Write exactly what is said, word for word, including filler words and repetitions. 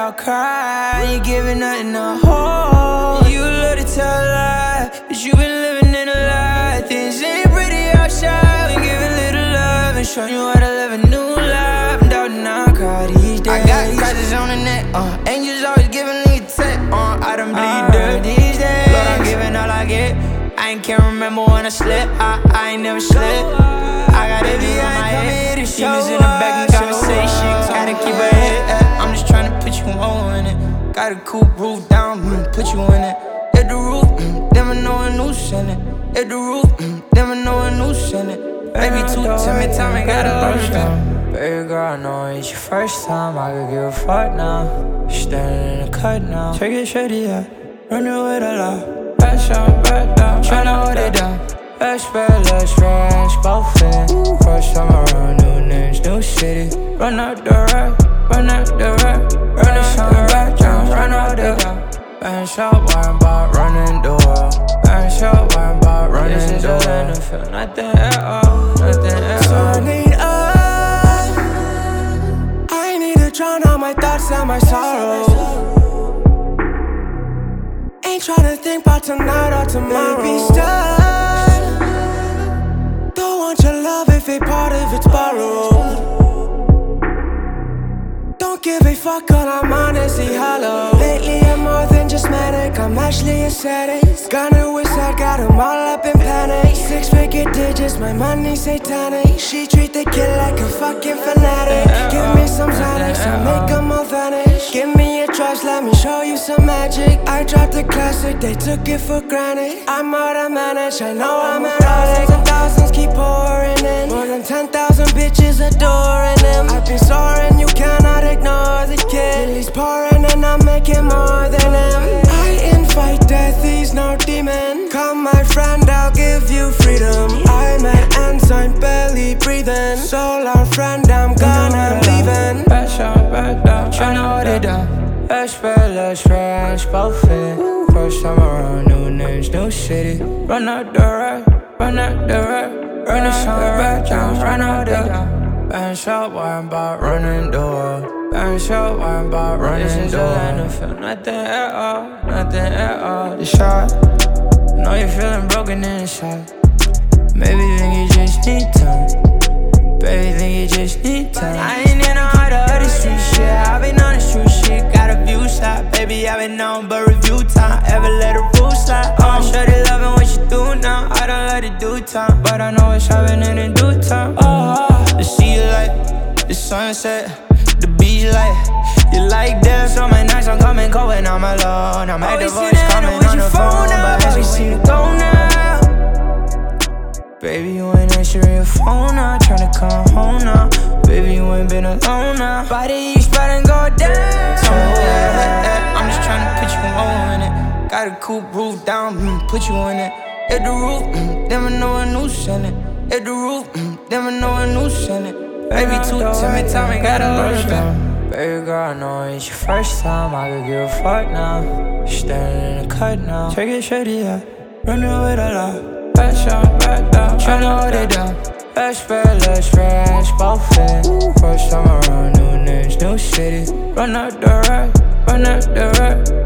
I'll cry. You giving nothing to hold. You love to tell a lie, but you been living in a lie. Things ain't pretty outside. We giving little love and showing you how to live a new life. I'm doubting I'll cry these days. I got scratches on the neck, uh, angels always giving me a tech, uh, I done bleed dirt these days. Lord, I'm giving all I get. I ain't can't remember when I slip, I, I ain't never slip. I got envy on my head, demons in the back and conversation. Gotta keep her head up, I'm just tryna put you on in it. Got a coupe roof down, mm, put you in it. Hit the roof, mm, never know a noose in it. Hit the roof, mm, never know a noose in it. Baby, too timid, time ain't gotta brush down. Baby girl, I know it's your first time, I could give a fuck now. Standing in the cut now. Take it shitty, yeah, running with a lot. Back shot, back down, tryna hold it down. Let's spread, let's spread, both in. First time around, new names, new city. Run out the rack, run out the rack. Run out the rack, down, run out the rack. Bang shot, worrying about running the world. Bang shot, worrying about running the world. This is a feel nothing at all, nothing at all. So I need us. I need to drown out my thoughts and my sorrow. Ain't tryna think about tonight or tomorrow. Baby, stop. Don't want your love if a part of it's borrowed. Don't give a fuck, all I'm honestly hollow. Lately I'm more than just manic, I'm actually a sadist. Gonna wish I got them all up in panic. Six figure digits, my money satanic. She treat the kid like a fucking fanatic. Give me some Xanax, I'll make them all vanish. Give me a trust, let me show you some magic. I dropped the classic, they took it for granted. I'm out of manage, I know I'm at thousands and thousands keep pouring in. More than ten thousand bitches adoring him. I've been soaring, you cannot ignore the kid. He's pouring and I'm making more than him. I invite death, he's no demon. Come my friend, I'll give you freedom. I'm at ends, I'm barely breathing. So long friend, I'm gone, I'm leaving. Back shot, back down, tryna hold it down. Let's spread, let's spread, both in. First time around, new names, new city. Run out the rack, run out the rack. Run the shot, back down, run out the down. Bang shot, worrying about running the world. Bang shot, worrying about running the world. I feel nothing at all, nothing at all. The shot, know you're feeling broken inside. Maybe think you just need time. Baby, think you just need time. I ain't in a heart of the street shit. I been on the street shit, got a view shot. Baby, I been on but review time. Ever let a rule slide? Oh, shorty loving what you do now. I don't let it do time, but I know it's happening in due time. Oh, the sea light, the sunset, the beach light. You like that? So many nights I'm coming cold when I'm alone. I'm at the voice coming on the phone, but has we seen it go now? Baby, you ain't answering your phone now. Tryna come home now. Baby, you ain't been alone now. Body you spread and go down. So, yeah, yeah, yeah. I'm just tryna put you on in it. Got a coupe roof down, mm, put you in it. Hit the roof, mm, never know a noose in it. Hit the roof, mm, never know a noose in it. Baby, too timid, time ain't gotta brush down. Baby girl, I know it's your first time, I could give a fuck now. Standing in the cut now. Take it shitty, yeah, running with a lot. Back shot, back down, tryna hold it down. Let's spread, let's spread, both in. First time around, new names, new city. Run out the rack, run out the rack.